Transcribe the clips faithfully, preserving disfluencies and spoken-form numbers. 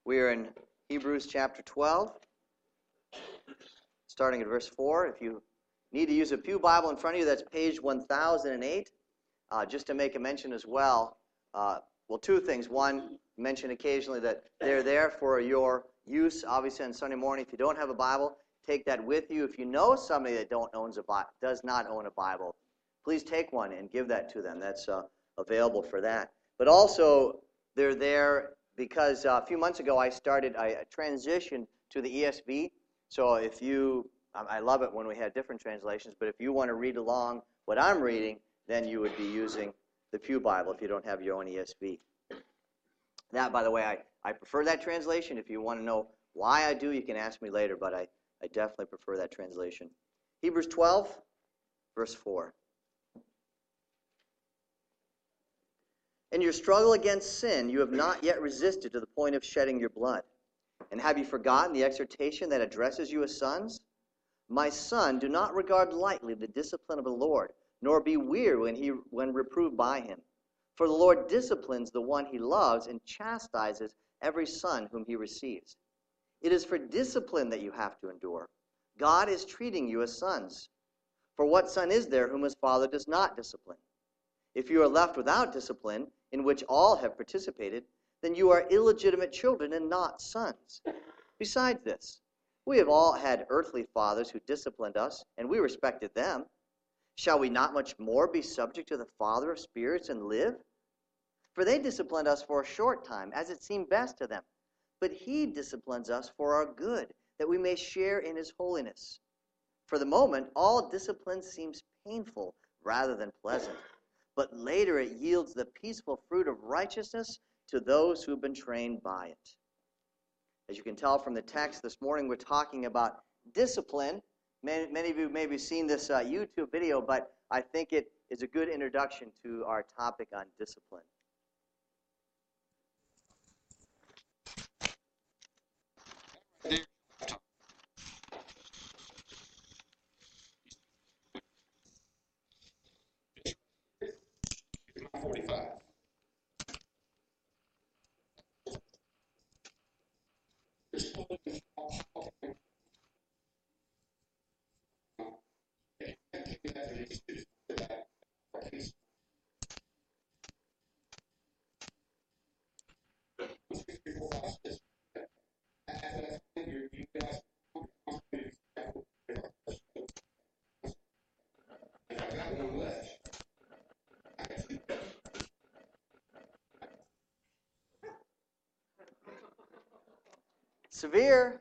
We are in Hebrews chapter twelve, starting at verse four. If you need to use a pew Bible in front of you, that's page one thousand eight. Uh, just to make a mention as well, uh, well, two things. One, mention occasionally that they're there for your use, obviously on Sunday morning. If you don't have a Bible, take that with you. If you know somebody that don't owns a Bi- does not own a Bible, please take one and give that to them. That's uh, available for that. But also, they're there because uh, a few months ago I started, I transitioned to the E S V. So if you, I love it when we have different translations, but if you want to read along what I'm reading, then you would be using the Pew Bible if you don't have your own E S V. That, by the way, I, I prefer that translation. If you want to know why I do, you can ask me later, but I, I definitely prefer that translation. Hebrews twelve, verse four. In your struggle against sin, you have not yet resisted to the point of shedding your blood. And have you forgotten the exhortation that addresses you as sons? My son, do not regard lightly the discipline of the Lord, nor be weary when he when reproved by him. For the Lord disciplines the one he loves and chastises every son whom he receives. It is for discipline that you have to endure. God is treating you as sons. For what son is there whom his father does not discipline? If you are left without discipline, in which all have participated, then you are illegitimate children and not sons. Besides this, we have all had earthly fathers who disciplined us, and we respected them. Shall we not much more be subject to the Father of spirits and live? For they disciplined us for a short time, as it seemed best to them. But he disciplines us for our good, that we may share in his holiness. For the moment, all discipline seems painful rather than pleasant, but later it yields the peaceful fruit of righteousness to those who have been trained by it. As you can tell from the text this morning, we're talking about discipline. Many, many of you may have seen this uh, YouTube video, but I think it is a good introduction to our topic on discipline. forty-five. Severe,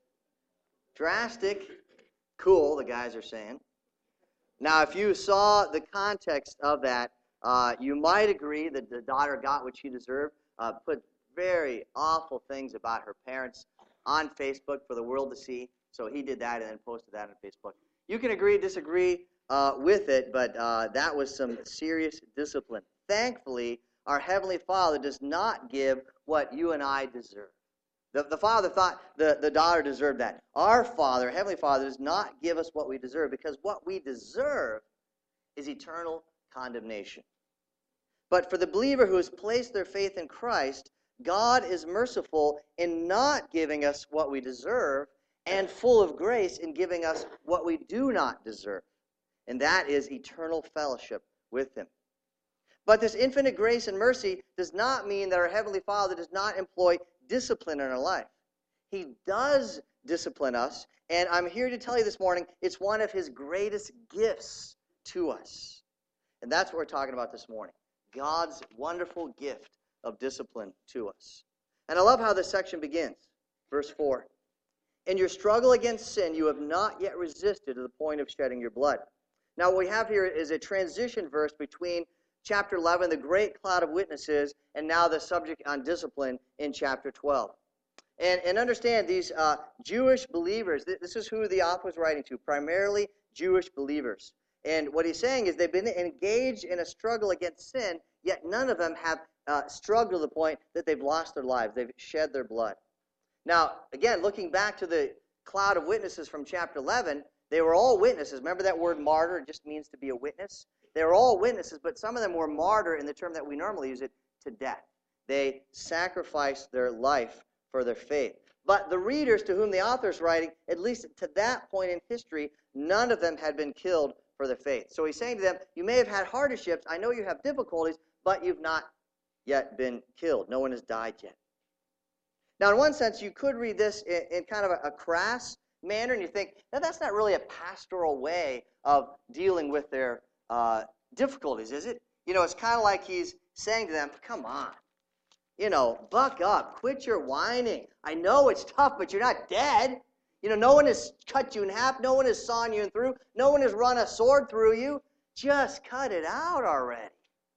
drastic, cool, the guys are saying. Now, if you saw the context of that, uh, you might agree that the daughter got what she deserved, uh, put very awful things about her parents on Facebook for the world to see. So he did that and then posted that on Facebook. You can agree, disagree uh, with it, but uh, that was some serious discipline. Thankfully, our Heavenly Father does not give what you and I deserve. The, the father thought the, the daughter deserved that. Our Father, Heavenly Father, does not give us what we deserve, because what we deserve is eternal condemnation. But for the believer who has placed their faith in Christ, God is merciful in not giving us what we deserve, and full of grace in giving us what we do not deserve. And that is eternal fellowship with Him. But this infinite grace and mercy does not mean that our Heavenly Father does not employ discipline in our life. He does discipline us, and I'm here to tell you this morning, it's one of His greatest gifts to us. And that's what we're talking about this morning. God's wonderful gift of discipline to us. And I love how this section begins. Verse four. In your struggle against sin, you have not yet resisted to the point of shedding your blood. Now what we have here is a transition verse between chapter eleven, the great cloud of witnesses, and now the subject on discipline in chapter twelve. And, and understand, these uh, Jewish believers, this is who the author was writing to, primarily Jewish believers. And what he's saying is they've been engaged in a struggle against sin, yet none of them have uh, struggled to the point that they've lost their lives. They've shed their blood. Now, again, looking back to the cloud of witnesses from chapter eleven, they were all witnesses. Remember that word martyr? It just means to be a witness. They were all witnesses, but some of them were martyr in the term that we normally use it, to death. They sacrificed their life for their faith. But the readers to whom the author is writing, at least to that point in history, none of them had been killed for their faith. So he's saying to them, you may have had hardships, I know you have difficulties, but you've not yet been killed. No one has died yet. Now, in one sense, you could read this in, in kind of a, a crass manner, and you think, no, that's not really a pastoral way of dealing with their uh, difficulties, is it? You know, it's kind of like he's saying to them, come on, you know, buck up, quit your whining. I know it's tough, but you're not dead. You know, no one has cut you in half. No one has sawn you through. No one has run a sword through you. Just cut it out already.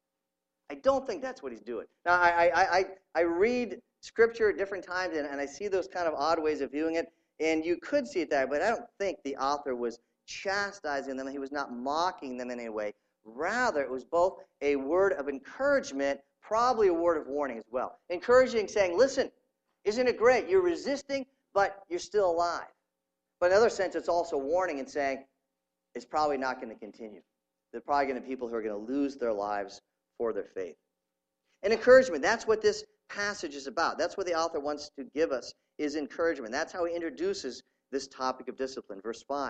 I don't think that's what he's doing. Now, I, I, I, I read Scripture at different times, and, and I see those kind of odd ways of viewing it, and you could see it that way, but I don't think the author was chastising them. He was not mocking them in any way. Rather, it was both a word of encouragement, probably a word of warning as well. Encouraging, saying, listen, isn't it great? You're resisting, but you're still alive. But in another sense, it's also warning and saying, it's probably not going to continue. There are probably going to be people who are going to lose their lives for their faith. And encouragement, that's what this passage is about. That's what the author wants to give us, is encouragement. That's how he introduces this topic of discipline. Verse five.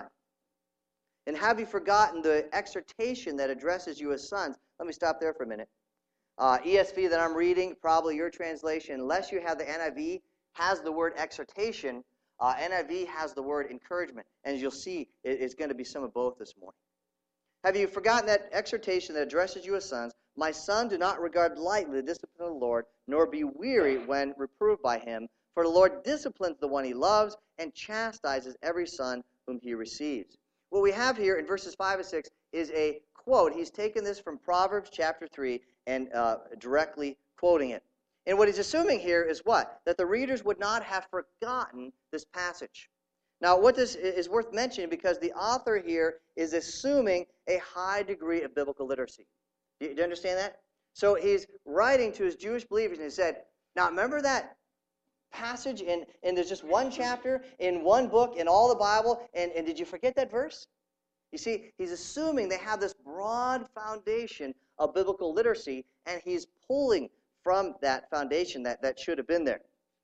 And have you forgotten the exhortation that addresses you as sons? Let me stop there for a minute. Uh, E S V that I'm reading, probably your translation, unless you have the N I V, has the word exhortation. Uh, N I V has the word encouragement. And as you'll see, it, it's going to be some of both this morning. Have you forgotten that exhortation that addresses you as sons? My son, do not regard lightly the discipline of the Lord, nor be weary when reproved by him. For the Lord disciplines the one he loves and chastises every son whom he receives. What we have here in verses five and six is a quote. He's taken this from Proverbs chapter three and uh, directly quoting it. And what he's assuming here is what? That the readers would not have forgotten this passage. Now, what this is worth mentioning because the author here is assuming a high degree of biblical literacy. Do you understand that? So he's writing to his Jewish believers and he said, now remember that passage in, and there's just one chapter in one book in all the Bible, and, and did you forget that verse? You see, he's assuming they have this broad foundation of biblical literacy, and he's pulling from that foundation that, that should have been there.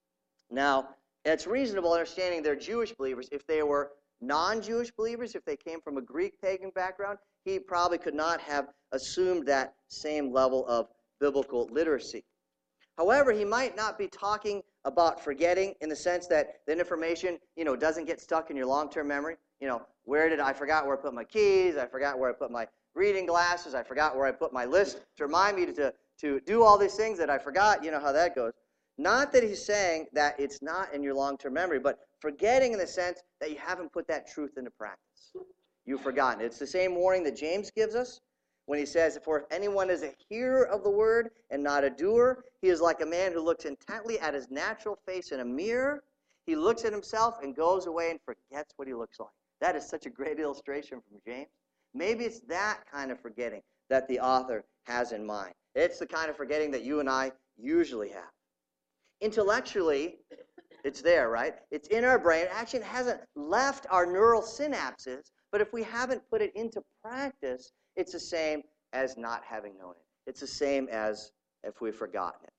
Now, it's reasonable understanding they're Jewish believers. If they were non-Jewish believers, if they came from a Greek pagan background, he probably could not have assumed that same level of biblical literacy. However, he might not be talking about forgetting in the sense that that information, you know, doesn't get stuck in your long-term memory. You know, where did I forgot where I put my keys? I forgot where I put my reading glasses. I forgot where I put my list to remind me to, to do all these things that I forgot. You know how that goes. Not that he's saying that it's not in your long-term memory, but forgetting in the sense that you haven't put that truth into practice. You've forgotten. It's the same warning that James gives us when he says, for if anyone is a hearer of the word and not a doer, he is like a man who looks intently at his natural face in a mirror. He looks at himself and goes away and forgets what he looks like. That is such a great illustration from James. Maybe it's that kind of forgetting that the author has in mind. It's the kind of forgetting that you and I usually have. Intellectually, it's there, right? It's in our brain. Actually, it hasn't left our neural synapses, but if we haven't put it into practice, it's the same as not having known it. It's the same as if we've forgotten it.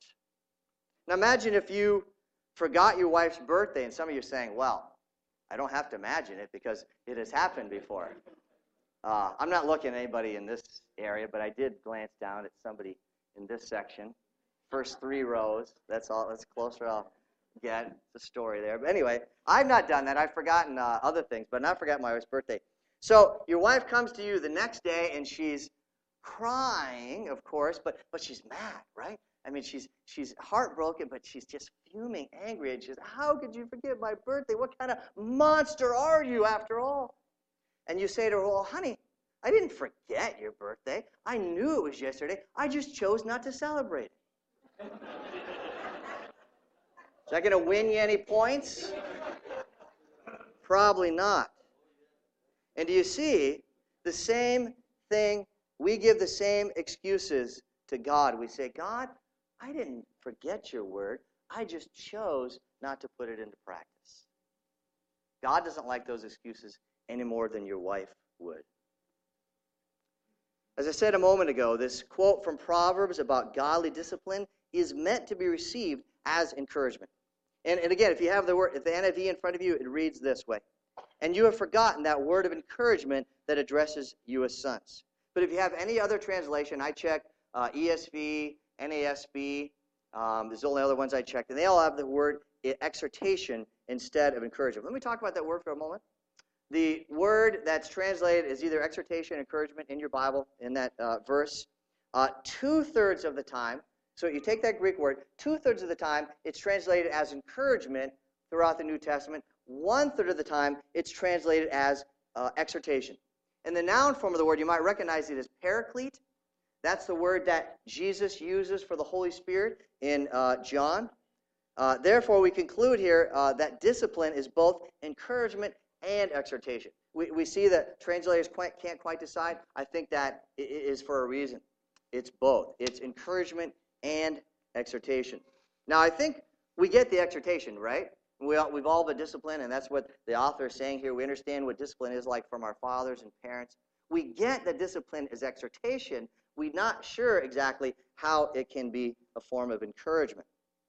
Now imagine if you forgot your wife's birthday, and some of you are saying, well, I don't have to imagine it because it has happened before. Uh, I'm not looking at anybody in this area, but I did glance down at somebody in this section. First three rows, that's all. That's closer I'll get. It's a story there. But anyway, I've not done that. I've forgotten uh, other things, but not forgotten my wife's birthday. So your wife comes to you the next day, and she's crying, of course, but but she's mad, right? I mean, she's she's heartbroken, but she's just fuming, angry, and she says, how could you forget my birthday? What kind of monster are you, after all? And you say to her, well, honey, I didn't forget your birthday. I knew it was yesterday. I just chose not to celebrate it. Is that going to win you any points? Probably not. And do you see, the same thing, we give the same excuses to God. We say, God, I didn't forget your word. I just chose not to put it into practice. God doesn't like those excuses any more than your wife would. As I said a moment ago, this quote from Proverbs about godly discipline is meant to be received as encouragement. And, and again, if you have the word, if the N I V in front of you, it reads this way. And you have forgotten that word of encouragement that addresses you as sons. But if you have any other translation, I checked uh, E S V, N A S B, um, there's the only other ones I checked, and they all have the word exhortation instead of encouragement. Let me talk about that word for a moment. The word that's translated is either exhortation or encouragement in your Bible, in that uh, verse. Uh, two-thirds of the time, so you take that Greek word, two-thirds of the time, it's translated as encouragement throughout the New Testament. One-third of the time, it's translated as uh, exhortation. And the noun form of the word, you might recognize it as paraclete. That's the word that Jesus uses for the Holy Spirit in uh, John. Uh, therefore, we conclude here uh, that discipline is both encouragement and exhortation. We, we see that translators quite, can't quite decide. I think that it is for a reason. It's both. It's encouragement and exhortation. Now, I think we get the exhortation, right? We all, we've all been disciplined, and that's what the author is saying here. We understand what discipline is like from our fathers and parents. We get that discipline is exhortation. We're not sure exactly how it can be a form of encouragement.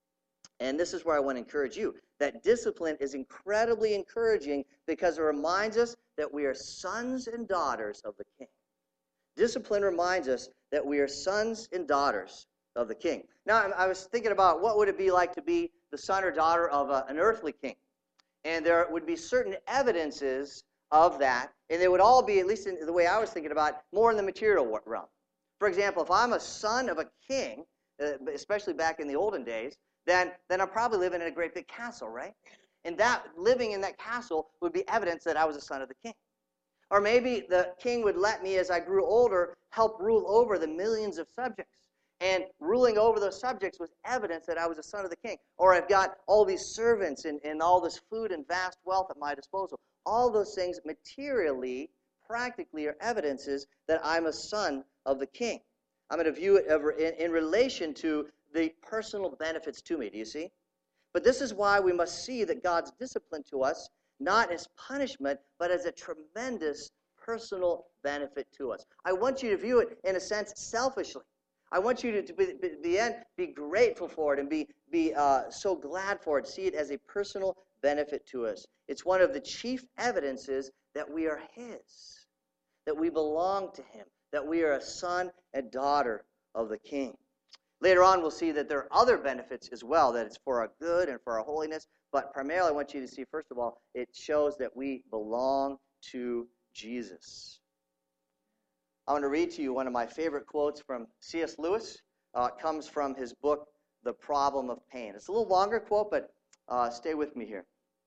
And this is where I want to encourage you, that discipline is incredibly encouraging because it reminds us that we are sons and daughters of the King. Discipline reminds us that we are sons and daughters of the King. Now, I was thinking about what would it be like to be the son or daughter of a, an earthly king. And there would be certain evidences of that, and they would all be, at least in the way I was thinking about, more in the material realm. For example, if I'm a son of a king, uh, especially back in the olden days, then, then I'm probably living in a great big castle, right? And that living in that castle would be evidence that I was a son of the king. Or maybe the king would let me, as I grew older, help rule over the millions of subjects. And ruling over those subjects was evidence that I was a son of the king. Or I've got all these servants and, and all this food and vast wealth at my disposal. All those things materially, practically, are evidences that I'm a son of the king. I'm going to view it in, in relation to the personal benefits to me. Do you see? But this is why we must see that God's discipline to us, not as punishment, but as a tremendous personal benefit to us. I want you to view it, in a sense, selfishly. I want you to, to be, be, be, be grateful for it and be, be uh, so glad for it. See it as a personal benefit to us. It's one of the chief evidences that we are His, that we belong to Him, that we are a son and daughter of the King. Later on, we'll see that there are other benefits as well, that it's for our good and for our holiness. But primarily, I want you to see, first of all, it shows that we belong to Jesus. I want to read to you one of my favorite quotes from C S Lewis. Uh, it comes from his book, The Problem of Pain. It's a little longer quote, but uh, stay with me here.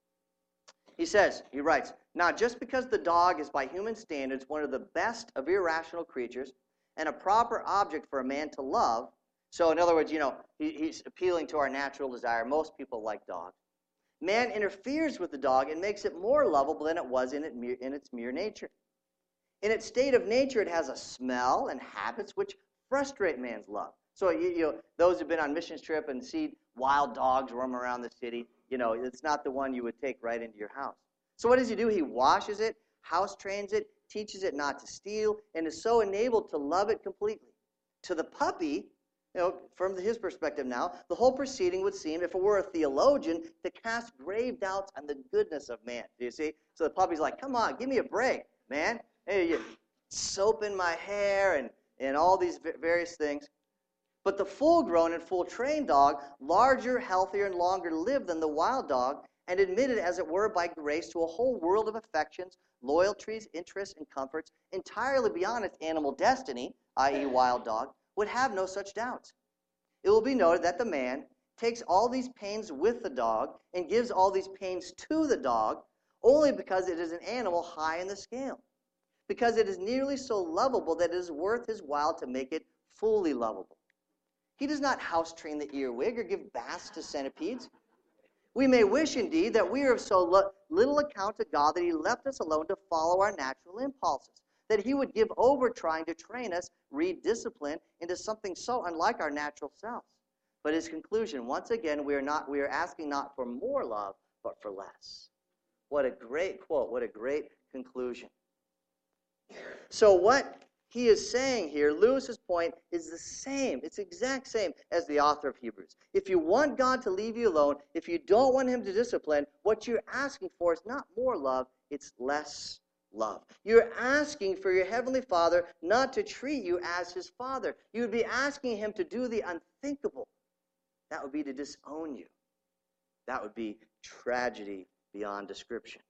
He says, he writes, "Now, just because the dog is by human standards one of the best of irrational creatures and a proper object for a man to love," so in other words, you know, he, he's appealing to our natural desire. Most people like dogs. "Man interferes with the dog and makes it more lovable than it was in, it, in its mere nature. In its state of nature, it has a smell and habits which frustrate man's love." So you, you know, those who've been on missions trip and see wild dogs roam around the city, you know, it's not the one you would take right into your house. So what does he do? He washes it, house trains it, teaches it not to steal, and is so enabled to love it completely. To the puppy, you know, from his perspective now, the whole proceeding would seem, if it were a theologian, to cast grave doubts on the goodness of man. Do you see? So the puppy's like, "Come on, give me a break, man. Hey, you soap in my hair and, and all these various things." But the full-grown and full-trained dog, larger, healthier, and longer lived than the wild dog, and admitted, as it were, by grace to a whole world of affections, loyalties, interests, and comforts, entirely beyond its animal destiny, that is wild dog, would have no such doubts. It will be noted that the man takes all these pains with the dog and gives all these pains to the dog only because it is an animal high in the scale, because it is nearly so lovable that it is worth his while to make it fully lovable. He does not house train the earwig or give baths to centipedes. We may wish, indeed, that we are of so lo- little account to God that He left us alone to follow our natural impulses, that He would give over trying to train us, read discipline, into something so unlike our natural selves. But his conclusion, once again, we are not we are asking not for more love, but for less. What a great quote, what a great conclusion. So what he is saying here, Lewis's point is the same. It's the exact same as the author of Hebrews. If you want God to leave you alone, if you don't want him to discipline, what you're asking for is not more love, it's less love. You're asking for your heavenly Father not to treat you as his father. You would be asking him to do the unthinkable. That would be to disown you. That would be tragedy beyond description.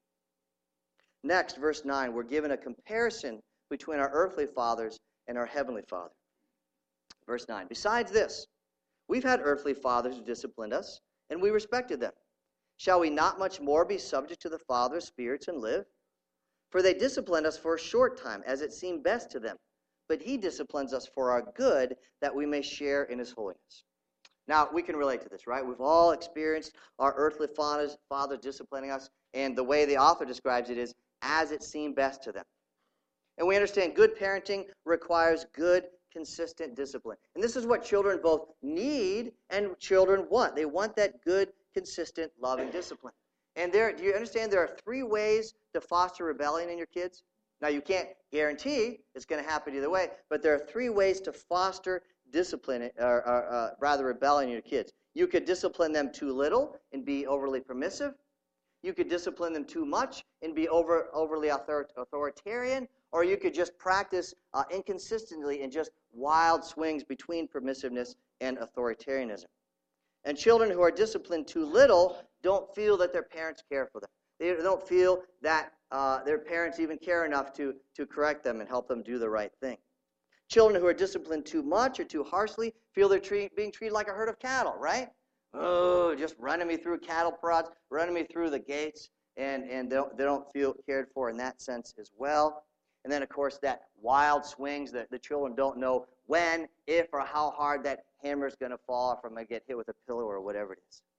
Next, verse nine, we're given a comparison between our earthly fathers and our heavenly Father. Verse nine, besides this, we've had earthly fathers who disciplined us, and we respected them. Shall we not much more be subject to the Father of spirits and live? For they disciplined us for a short time, as it seemed best to them. But he disciplines us for our good, that we may share in his holiness. Now, we can relate to this, right? We've all experienced our earthly fathers, fathers disciplining us, and the way the author describes it is, as it seemed best to them. And we understand good parenting requires good, consistent discipline. And this is what children both need and children want. They want that good, consistent, loving discipline. And there, do you understand there are three ways to foster rebellion in your kids? Now, you can't guarantee it's going to happen either way, but there are three ways to foster discipline, or, or uh, rather rebellion in your kids. You could discipline them too little and be overly permissive. You could discipline them too much and be over, overly author, authoritarian. Or you could just practice uh, inconsistently in just wild swings between permissiveness and authoritarianism. And children who are disciplined too little don't feel that their parents care for them. They don't feel that uh, their parents even care enough to, to correct them and help them do the right thing. Children who are disciplined too much or too harshly feel they're treat, being treated like a herd of cattle, right? Oh, just running me through cattle prods, running me through the gates, and, and they, don't, they don't feel cared for in that sense as well. And then, of course, that wild swings that the children don't know when, if, or how hard that hammer is going to fall, if I'm going to get hit with a pillow or whatever it is.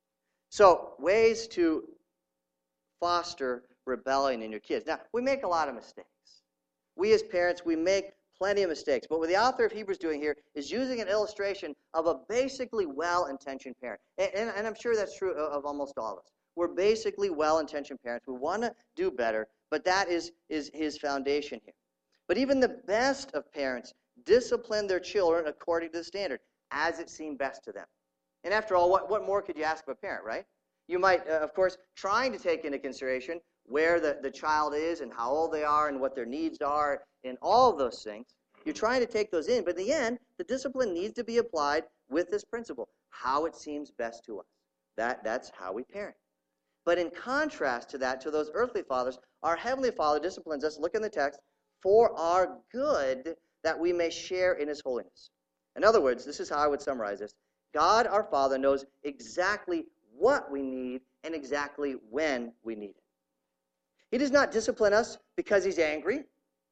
So, ways to foster rebellion in your kids. Now, we make a lot of mistakes. We as parents, we make plenty of mistakes. But what the author of Hebrews is doing here is using an illustration of a basically well-intentioned parent. And, and, and I'm sure that's true of, of almost all of us. We're basically well-intentioned parents. We want to do better, but that is, is his foundation here. But even the best of parents discipline their children according to the standard, as it seemed best to them. And after all, what, what more could you ask of a parent, right? You might, uh, of course, trying to take into consideration where the, the child is and how old they are and what their needs are and all of those things. You're trying to take those in, but in the end, the discipline needs to be applied with this principle, how it seems best to us. That, that's how we parent. But in contrast to that, to those earthly fathers, our heavenly Father disciplines us, look in the text, for our good, that we may share in his holiness. In other words, this is how I would summarize this. God, our Father, knows exactly what we need and exactly when we need it. He does not discipline us because he's angry.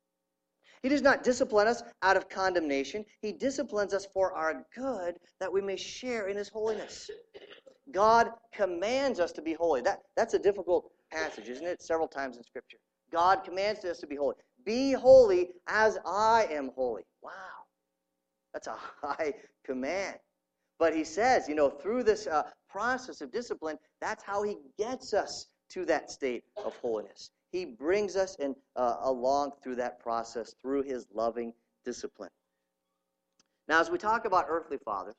He does not discipline us out of condemnation. He disciplines us for our good, that we may share in his holiness. God commands us to be holy. That, that's a difficult passage, isn't it? Several times in Scripture. God commands us to be holy. Be holy as I am holy. Wow. That's a high command. But he says, you know, through this uh, process of discipline, that's how he gets us to that state of holiness. He brings us in, uh, along through that process, through his loving discipline. Now, as we talk about earthly fathers,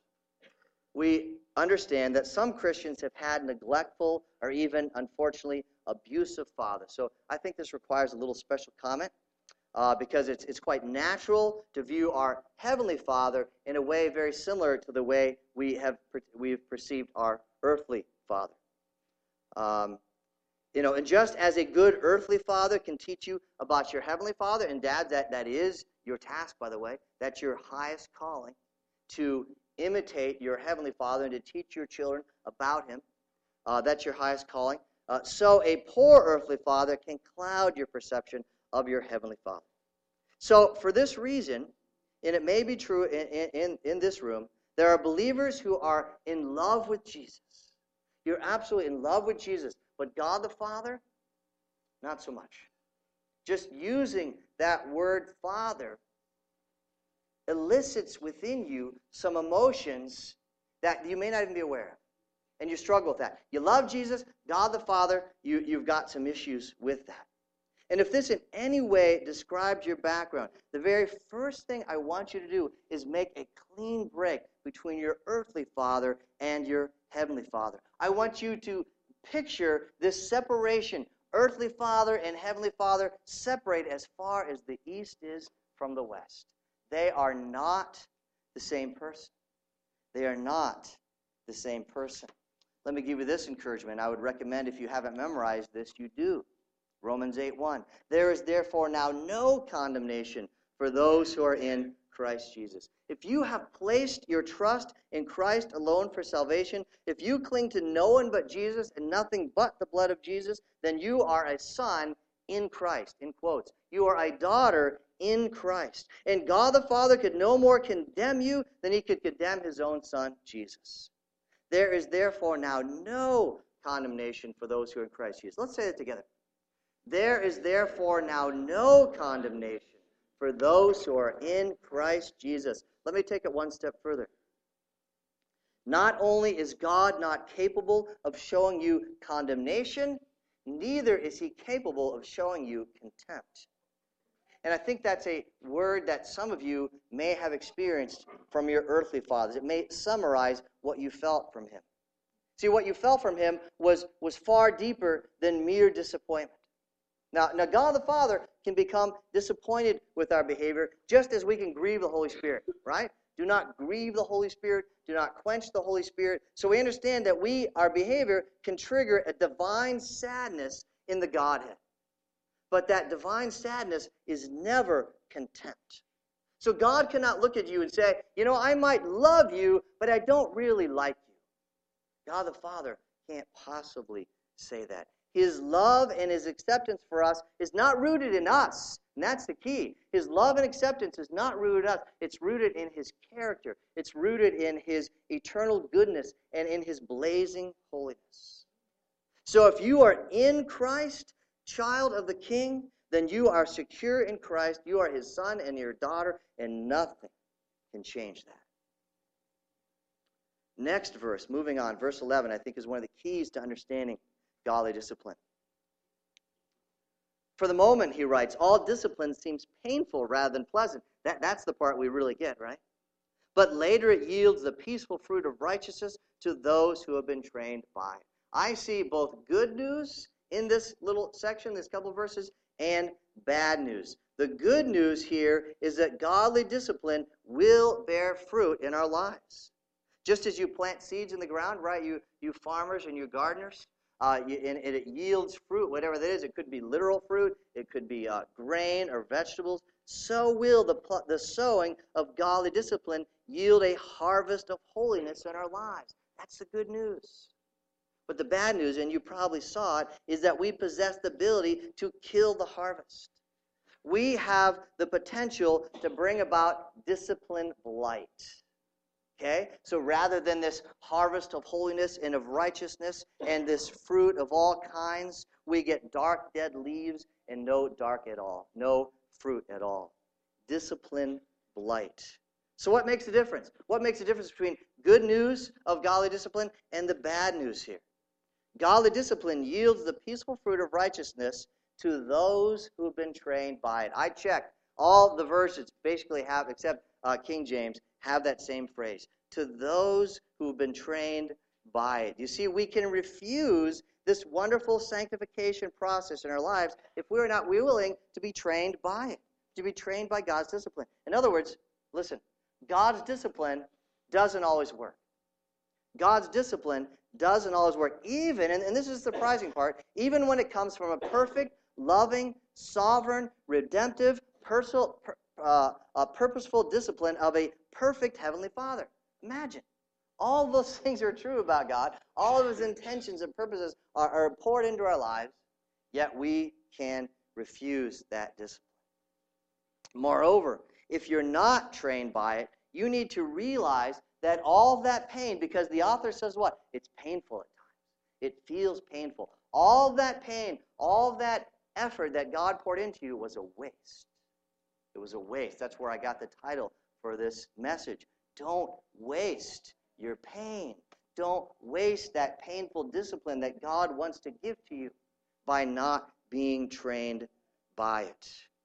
we understand that some Christians have had neglectful or even, unfortunately, abusive fathers. So I think this requires a little special comment uh, because it's, it's quite natural to view our Heavenly Father in a way very similar to the way we have we've perceived our earthly Father. Um, you know, and just as a good earthly father can teach you about your Heavenly Father, and Dad, that, that is your task, by the way, that's your highest calling, to imitate your Heavenly Father and to teach your children about him. Uh, that's your highest calling. Uh, so a poor earthly father can cloud your perception of your Heavenly Father. So for this reason, and it may be true in, in, in this room, there are believers who are in love with Jesus. You're absolutely in love with Jesus. But God the Father, not so much. Just using that word Father elicits within you some emotions that you may not even be aware of. And you struggle with that. You love Jesus, God the Father, you, you've got some issues with that. And if this in any way describes your background, the very first thing I want you to do is make a clean break between your earthly father and your heavenly Father. I want you to picture this separation, earthly father and heavenly Father, separate as far as the east is from the west. They are not the same person. They are not the same person. Let me give you this encouragement. I would recommend, if you haven't memorized this, you do. Romans eight one. There is therefore now no condemnation for those who are in Christ Jesus. If you have placed your trust in Christ alone for salvation, if you cling to no one but Jesus and nothing but the blood of Jesus, then you are a son in Christ, in quotes. You are a daughter in Christ. And God the Father could no more condemn you than he could condemn his own son, Jesus. There is therefore now no condemnation for those who are in Christ Jesus. Let's say that together. There is therefore now no condemnation for those who are in Christ Jesus. Let me take it one step further. Not only is God not capable of showing you condemnation, neither is he capable of showing you contempt. And I think that's a word that some of you may have experienced from your earthly fathers. It may summarize what you felt from him. See, what you felt from him was, was far deeper than mere disappointment. Now, now, God the Father can become disappointed with our behavior just as we can grieve the Holy Spirit, right? Do not grieve the Holy Spirit. Do not quench the Holy Spirit. So we understand that we, our behavior can trigger a divine sadness in the Godhead. But that divine sadness is never contempt. So God cannot look at you and say, you know, I might love you, but I don't really like you. God the Father can't possibly say that. His love and his acceptance for us is not rooted in us. And that's the key. His love and acceptance is not rooted in us. It's rooted in his character. It's rooted in his eternal goodness and in his blazing holiness. So if you are in Christ, child of the King, then you are secure in Christ. You are his son and your daughter, and nothing can change that. Next verse, moving on, verse eleven, I think is one of the keys to understanding godly discipline. For the moment, he writes, all discipline seems painful rather than pleasant. That, that's the part we really get, right? But later it yields the peaceful fruit of righteousness to those who have been trained by it. I see both good news in this little section, this couple of verses, and bad news. The good news here is that godly discipline will bear fruit in our lives. Just as you plant seeds in the ground, right, you, you farmers and you gardeners, Uh, and it yields fruit, whatever that is. It could be literal fruit. It could be uh, grain or vegetables. So will the, the sowing of godly discipline yield a harvest of holiness in our lives. That's the good news. But the bad news, and you probably saw it, is that we possess the ability to kill the harvest. We have the potential to bring about discipline blight. Okay? So rather than this harvest of holiness and of righteousness and this fruit of all kinds, we get dark, dead leaves and no dark at all. No fruit at all. Discipline blight. So what makes the difference? What makes the difference between good news of godly discipline and the bad news here? Godly discipline yields the peaceful fruit of righteousness to those who have been trained by it. I checked. All the verses basically have, except uh, King James, have that same phrase. To those who have been trained by it. You see, we can refuse this wonderful sanctification process in our lives if we're not willing to be trained by it, to be trained by God's discipline. In other words, listen, God's discipline doesn't always work. God's discipline doesn't always work, even, and, and this is the surprising part, even when it comes from a perfect, loving, sovereign, redemptive, personal, uh, a purposeful discipline of a perfect Heavenly Father. Imagine. All those things are true about God. All of his intentions and purposes are, are poured into our lives, yet we can refuse that discipline. Moreover, if you're not trained by it, you need to realize that all that pain, because the author says what? It's painful at times. It feels painful. All that pain, all that effort that God poured into you was a waste. It was a waste. That's where I got the title for this message. Don't waste your pain. Don't waste that painful discipline that God wants to give to you by not being trained by it.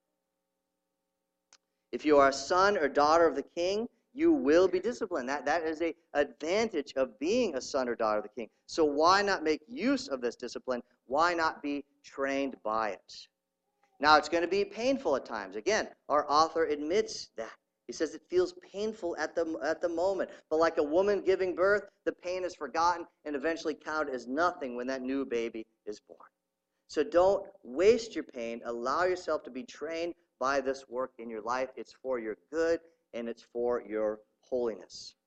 If you are a son or daughter of the king, you will be disciplined. That, that is an advantage of being a son or daughter of the king. So why not make use of this discipline? Why not be trained by it? Now, it's going to be painful at times. Again, our author admits that. He says it feels painful at the, at the moment. But like a woman giving birth, the pain is forgotten and eventually counted as nothing when that new baby is born. So don't waste your pain. Allow yourself to be trained by this work in your life. It's for your good and it's for your holiness.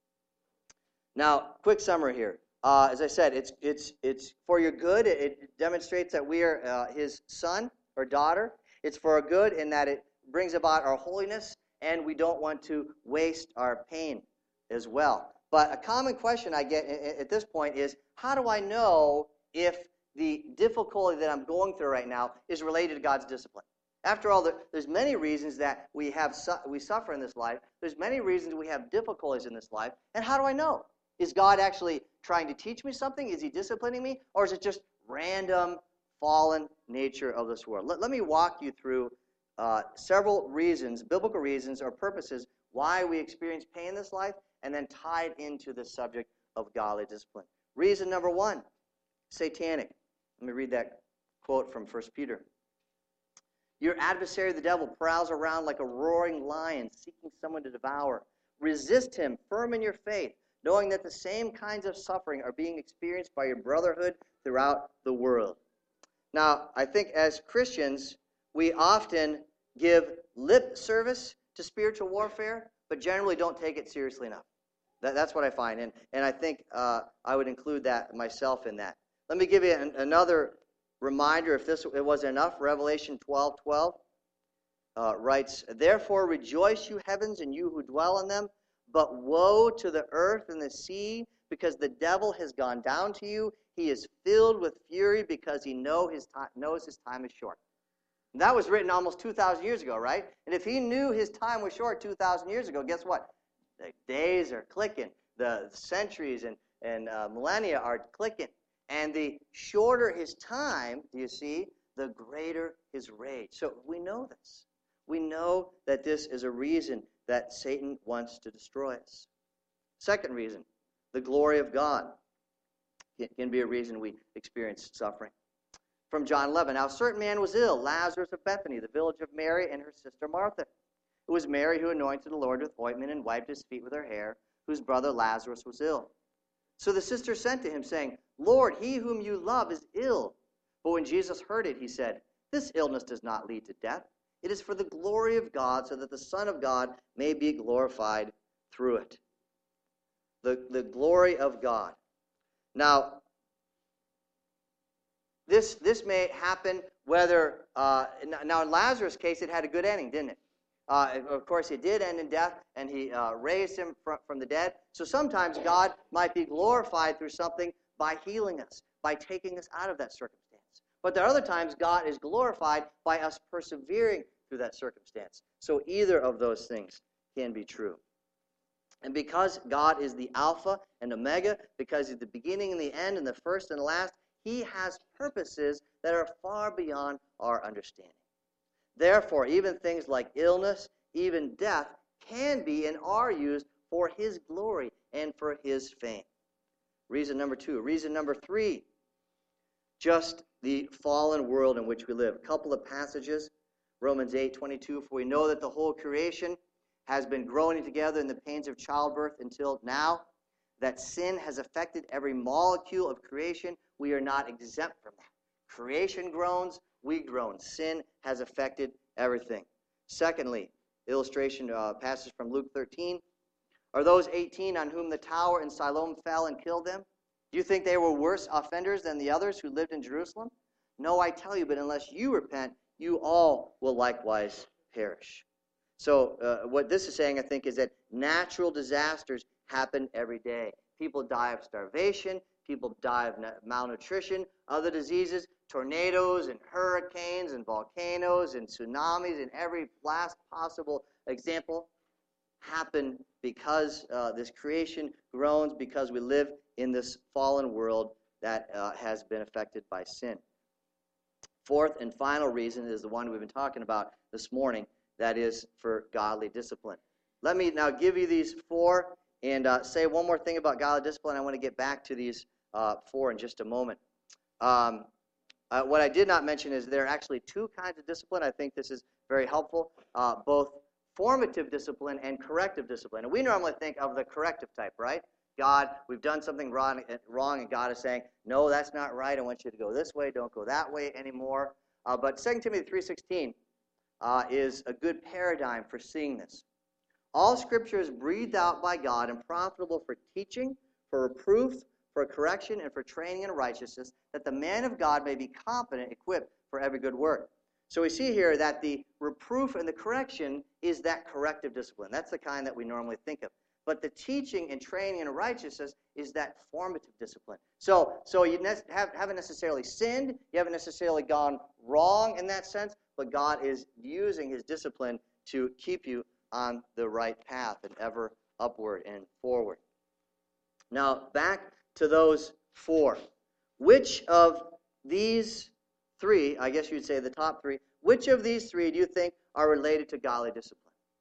Now, quick summary here. Uh, as I said, it's it's it's for your good. It, it demonstrates that we are uh, his son or daughter. It's for our good in that it brings about our holiness, and we don't want to waste our pain as well. But a common question I get at this point is, how do I know if the difficulty that I'm going through right now is related to God's discipline? After all, there's many reasons that we have su- we suffer in this life. There's many reasons we have difficulties in this life. And how do I know? Is God actually trying to teach me something? Is he disciplining me? Or is it just random, fallen nature of this world? Let, let me walk you through uh, several reasons, biblical reasons or purposes, why we experience pain in this life, and then tie it into the subject of godly discipline. Reason number one, satanic. Let me read that quote from First Peter. Your adversary, the devil, prowls around like a roaring lion, seeking someone to devour. Resist him, firm in your faith, knowing that the same kinds of suffering are being experienced by your brotherhood throughout the world. Now, I think as Christians, we often give lip service to spiritual warfare, but generally don't take it seriously enough. That, that's what I find, and, and I think uh, I would include that myself in that. Let me give you an, another reminder, if this it wasn't enough. Revelation twelve twelve uh, writes, Therefore rejoice, you heavens, and you who dwell in them, but woe to the earth and the sea, because the devil has gone down to you. He is filled with fury because he know his time, knows his time is short. And that was written almost two thousand years ago, right? And if he knew his time was short two thousand years ago, guess what? The days are clicking. The centuries and, and uh, millennia are clicking. And the shorter his time, do you see, the greater his rage. So we know this. We know that this is a reason that Satan wants to destroy us. Second reason, the glory of God can be a reason we experience suffering. From John eleven, Now a certain man was ill, Lazarus of Bethany, the village of Mary and her sister Martha. It was Mary who anointed the Lord with ointment and wiped his feet with her hair, whose brother Lazarus was ill. So the sister sent to him, saying, Lord, he whom you love is ill. But when Jesus heard it, he said, This illness does not lead to death. It is for the glory of God, so that the Son of God may be glorified through it. The, the glory of God. Now, this, this may happen whether, uh, now in Lazarus' case, it had a good ending, didn't it? Uh, of course, it did end in death, and he uh, raised him from, from the dead. So sometimes God might be glorified through something by healing us, by taking us out of that circumstance. But there are other times God is glorified by us persevering through that circumstance. So either of those things can be true. And because God is the Alpha and Omega, because he's the beginning and the end and the first and the last, he has purposes that are far beyond our understanding. Therefore, even things like illness, even death, can be and are used for his glory and for his fame. Reason number two. Reason number three, just the fallen world in which we live. A couple of passages, Romans eight twenty-two, For we know that the whole creation has been groaning together in the pains of childbirth until now, that sin has affected every molecule of creation. We are not exempt from that. Creation groans, we groan. Sin has affected everything. Secondly, illustration uh, passage from Luke thirteen. Are those eighteen on whom the tower in Siloam fell and killed them? Do you think they were worse offenders than the others who lived in Jerusalem? No, I tell you, but unless you repent, you all will likewise perish. So uh, what this is saying, I think, is that natural disasters happen every day. People die of starvation. People die of malnutrition, other diseases, tornadoes and hurricanes and volcanoes and tsunamis and every last possible example happen because uh, this creation groans, because we live in this fallen world that uh, has been affected by sin. Fourth and final reason is the one we've been talking about this morning, that is for godly discipline. Let me now give you these four and uh, say one more thing about godly discipline. I want to get back to these uh, four in just a moment. Um, uh, what I did not mention is there are actually two kinds of discipline. I think this is very helpful, uh, both formative discipline and corrective discipline. And we normally think of the corrective type, right? God, we've done something wrong, wrong, and God is saying, no, that's not right. I want you to go this way. Don't go that way anymore. Uh, but Second Timothy three sixteen uh, is a good paradigm for seeing this. All Scripture is breathed out by God and profitable for teaching, for reproof, for correction, and for training in righteousness, that the man of God may be competent, equipped for every good work. So we see here that the reproof and the correction is that corrective discipline. That's the kind that we normally think of. But the teaching and training in righteousness is that formative discipline. So, so you ne- have, haven't necessarily sinned, you haven't necessarily gone wrong in that sense, but God is using His discipline to keep you on the right path and ever upward and forward. Now, back to those four. Which of these three, I guess you'd say the top three, which of these three do you think are related to godly discipline?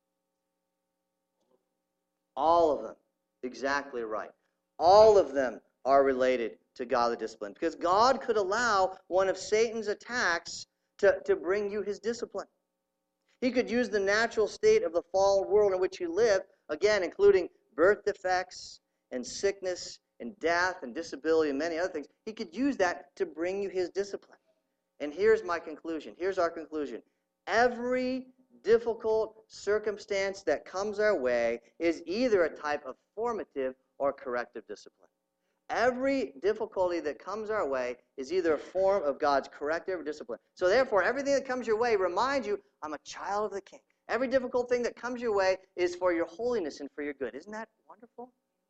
All of them. Exactly right. All of them are related to godly discipline. Because God could allow one of Satan's attacks to, to bring you his discipline. He could use the natural state of the fallen world in which you live, again, including birth defects and sickness and death and disability and many other things. He could use that to bring you his discipline. And here's my conclusion. Here's our conclusion. Every difficult circumstance that comes our way is either a type of formative or corrective discipline. Every difficulty that comes our way is either a form of God's corrective or discipline. So therefore, everything that comes your way reminds you, I'm a child of the King. Every difficult thing that comes your way is for your holiness and for your good. Isn't that wonderful?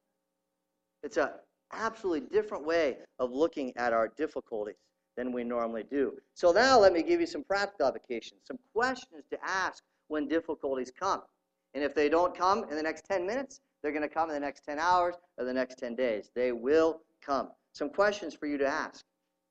It's an absolutely different way of looking at our difficulties than we normally do. So now let me give you some practical applications, some questions to ask when difficulties come. And if they don't come in the next ten minutes, they're going to come in the next ten hours or the next ten days. They will come. Some questions for you to ask.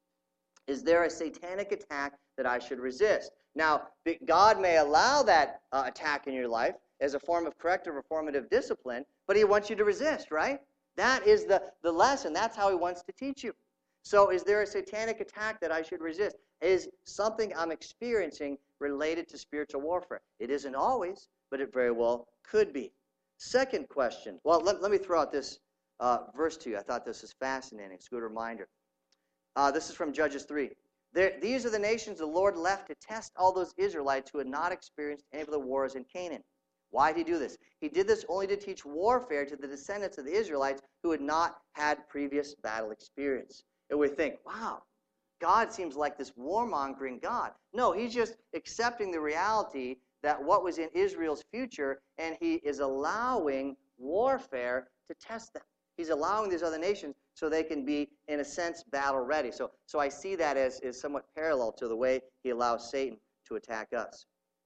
Is there a satanic attack that I should resist? Now, God may allow that uh, attack in your life as a form of corrective or formative discipline, but he wants you to resist, right? That is the, the lesson. That's how he wants to teach you. So is there a satanic attack that I should resist? Is something I'm experiencing related to spiritual warfare? It isn't always, but it very well could be. Second question. Well, let, let me throw out this uh, verse to you. I thought this was fascinating. It's a good reminder. Uh, this is from Judges three. There, these are the nations the Lord left to test all those Israelites who had not experienced any of the wars in Canaan. Why did he do this? He did this only to teach warfare to the descendants of the Israelites who had not had previous battle experience. And we think, wow, God seems like this warmongering God. No, he's just accepting the reality that what was in Israel's future, and he is allowing warfare to test them. He's allowing these other nations so they can be, in a sense, battle ready. So, so I see that as, as somewhat parallel to the way he allows Satan to attack us.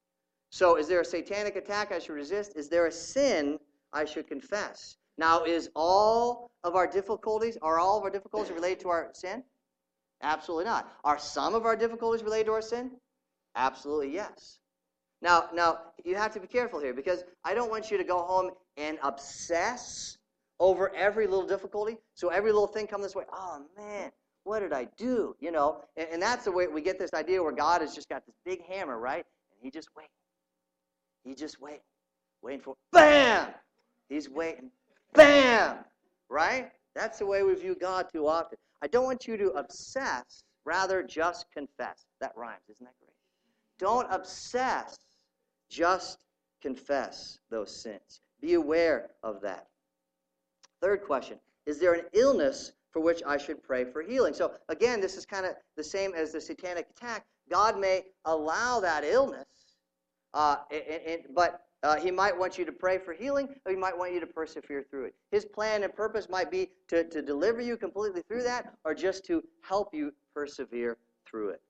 So is there a satanic attack I should resist? Is there a sin I should confess? Now, is all of our difficulties, are all of our difficulties related to our sin? Absolutely not. Are some of our difficulties related to our sin? Absolutely yes. Now, now you have to be careful here, because I don't want you to go home and obsess over every little difficulty. So every little thing comes this way, oh man, what did I do? You know, and, and that's the way we get this idea where God has just got this big hammer, right? And he just waits. He just waits. Waiting for, bam! He's waiting. Bam! Right? That's the way we view God too often. I don't want you to obsess, rather just confess. That rhymes, isn't that great? Don't obsess, just confess those sins. Be aware of that. Third question, is there an illness for which I should pray for healing? So again, this is kind of the same as the satanic attack. God may allow that illness, uh, and, and, but uh, he might want you to pray for healing, or he might want you to persevere through it. His plan and purpose might be to, to deliver you completely through that, or just to help you persevere through it.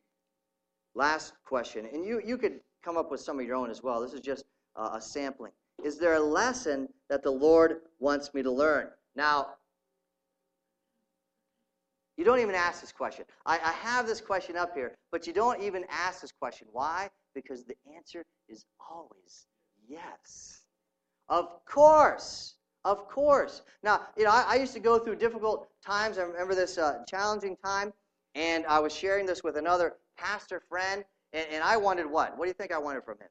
Last question, and you, you could come up with some of your own as well. This is just uh, a sampling. Is there a lesson that the Lord wants me to learn? Now, You don't even ask this question. I, I have this question up here, but you don't even ask this question. Why? Because the answer is always yes. Of course. Of course. Now, you know, I, I used to go through difficult times. I remember this uh, challenging time, and I was sharing this with another pastor friend, and, and I wanted what? What do you think I wanted from him?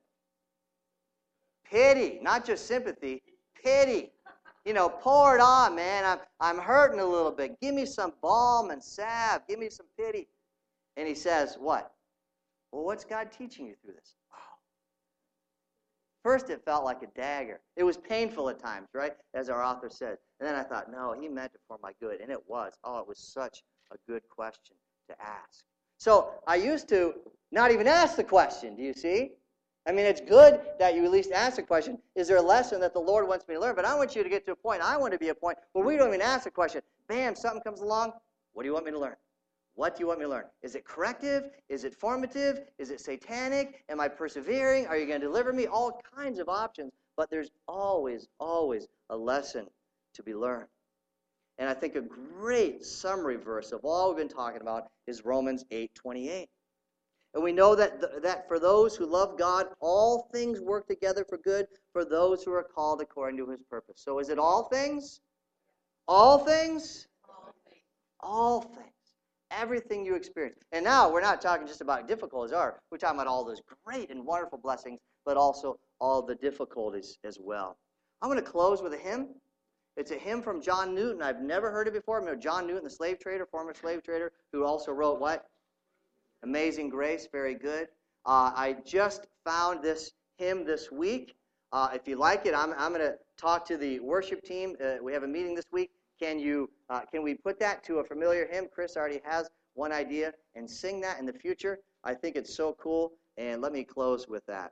Pity. Not just sympathy. Pity. You know, pour it on, man. I'm, I'm hurting a little bit. Give me some balm and salve. Give me some pity. And he says, what? Well, what's God teaching you through this? Wow. First, it felt like a dagger. It was painful at times, right? As our author said. And then I thought, no, he meant it for my good. And it was. Oh, it was such a good question to ask. So I used to not even ask the question. Do you see? I mean, it's good that you at least ask the question, is there a lesson that the Lord wants me to learn? But I want you to get to a point, I want to be a point where we don't even ask the question. Bam, something comes along. What do you want me to learn? What do you want me to learn? Is it corrective? Is it formative? Is it satanic? Am I persevering? Are you going to deliver me? All kinds of options. But there's always, always a lesson to be learned. And I think a great summary verse of all we've been talking about is Romans eight twenty-eight. And we know that, th- that for those who love God, all things work together for good for those who are called according to his purpose. So is it all things? All things? All things. All things. Everything you experience. And now we're not talking just about difficulties, are we? We're talking about all those great and wonderful blessings, but also all the difficulties as well. I'm going to close with a hymn. It's a hymn from John Newton. I've never heard it before. You know, John Newton, the slave trader, former slave trader, who also wrote what? Amazing Grace, very good. Uh, I just found this hymn this week. Uh, if you like it, I'm, I'm going to talk to the worship team. Uh, we have a meeting this week. Can you? Uh, can we put that to a familiar hymn? Chris already has one idea, and sing that in the future. I think it's so cool. And let me close with that.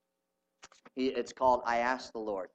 It's called I Ask the Lord.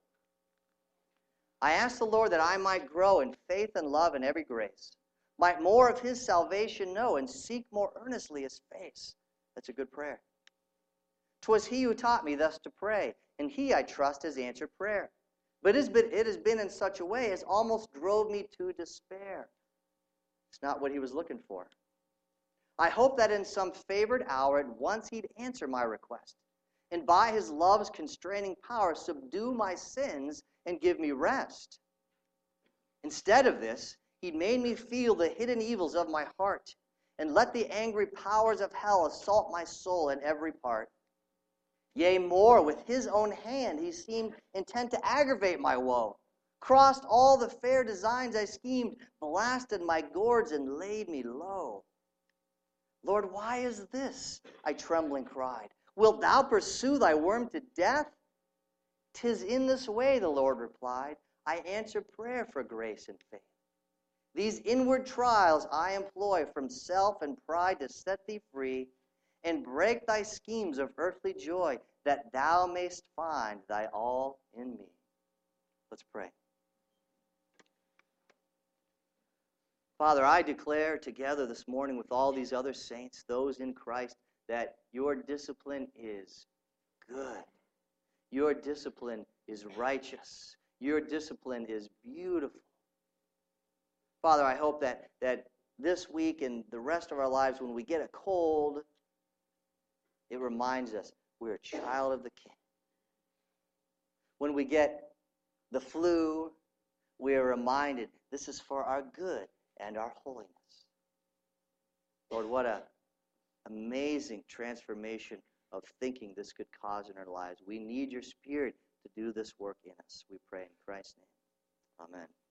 I ask the Lord that I might grow in faith and love and every grace, might more of his salvation know, and seek more earnestly his face. That's a good prayer. 'Twas he who taught me thus to pray, and he, I trust, has answered prayer. But it has been, it has been in such a way as almost drove me to despair. It's not what he was looking for. I hope that in some favored hour at once he'd answer my request, and by his love's constraining power subdue my sins and give me rest. Instead of this, he made me feel the hidden evils of my heart, and let the angry powers of hell assault my soul in every part. Yea, more, with his own hand he seemed intent to aggravate my woe, crossed all the fair designs I schemed, blasted my gourds, and laid me low. Lord, why is this? I trembling cried. Wilt thou pursue thy worm to death? 'Tis in this way, the Lord replied, I answer prayer for grace and faith. These inward trials I employ from self and pride to set thee free, and break thy schemes of earthly joy, that thou mayst find thy all in me. Let's pray. Father, I declare together this morning with all these other saints, those in Christ, that your discipline is good. Your discipline is righteous. Your discipline is beautiful. Father, I hope that, that this week and the rest of our lives, when we get a cold, it reminds us we're a child of the King. When we get the flu, we are reminded this is for our good and our holiness. Lord, what an amazing transformation of thinking this could cause in our lives. We need your Spirit to do this work in us. We pray in Christ's name. Amen.